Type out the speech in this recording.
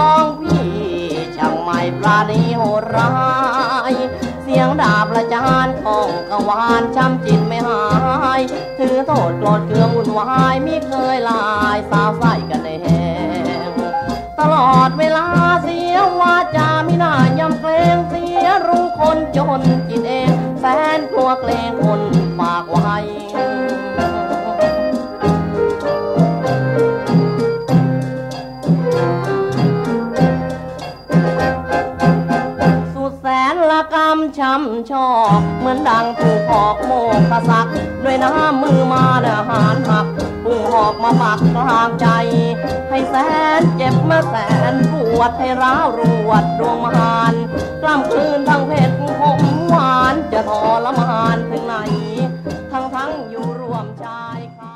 องพี่ช่างไม่ปราณีโหดร้ายเสียงดาบประจานของกวานช้ำจิตไม่หายถือโทษโกรธเคืองวุ่นวายมิเคยลายสาวใส่กันเองตลอดเวลาเสียวาจาไม่น่ายำเกรงเสียรู้คนจนจิตเองแสนกลัวเกรงคนฝากไว้กรรมช้ำชอกเหมือนดังถูกหอกโมกกระสักด้วยน้ำมือมาหารหักพุ่งหอกมาปักกลางใจให้แสนเจ็บมาแสนปวดให้ร้าวรวดดวงมหานกล้ำคลื่นทั้งเพชรคมหวานจะทรมานถึงไหนทั้งอยู่รวมชายคา